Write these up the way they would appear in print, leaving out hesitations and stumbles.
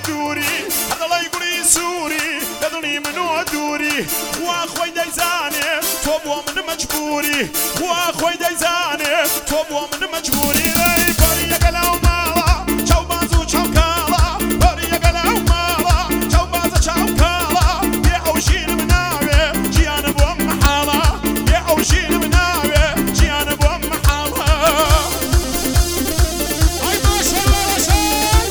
دوري هذا الله يقولي سوري يدني منو دوري واخوي دايزاني توبوا من مجبوري واخوي دايزاني توبوا من مجبوري لي بريا قلاو مالا شو بازو شو كالا بريا قلاو مالا شو بازو شو كالا يا اوشين مناوي جيانا بوم محالا يا اوشين مناوي جيانا بوم محالا اي ما شاء الله ما شاء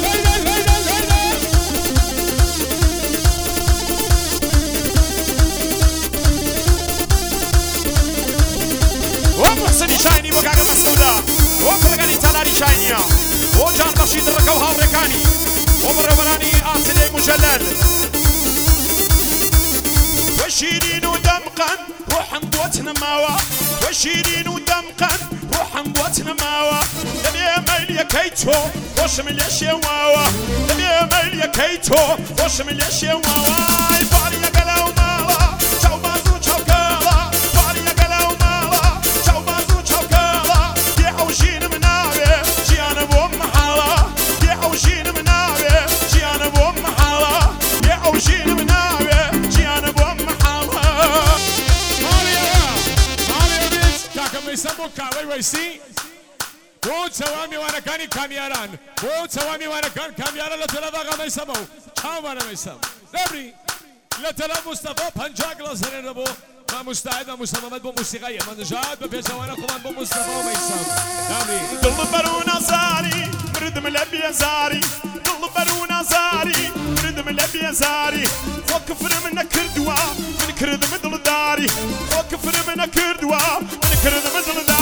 ومحسن شايني وكاكا مسؤولا وكاكا تلاري شاينيا وجان رشيد ركو هاوركاني ومربراني آسلي مجلل وشيرين ودمقا روحا بوتنا ماوا وشيرين ودمقا روحا بوتنا ماوا لبي ميل يا كيتو وش من يشي واوا لبي ميل يا كيتو وش من يشي واوا باري يا قلاو ماوا شو بازو شو كالا باري يا قلاو ماوا شو بازو شو كالا يا اوشين مناوي جيانا بوم محالا يا اوشين مناوي جيانا بوم محالا يا اوشين مناوي جيانا بوم محالا سبو كاوي ويسي بو تسوامي وانا كاني كاميران بو تسوامي وانا كان كاميران لتلفا غامي سمو شام وانا ميسم نبري لتلف مصطفى بنجاك لازرين ربو ما مستعد مصممات بو موسيقية من جاد ببيجا وانا كمان بو مصطفى وميسم نبري دل برونا زاري مرد ملبي زاري دل برونا زاري مرد ملبي زاري وكفر من كردوا من كرد مدل داري وكفر من كردوا من كرد مدل داري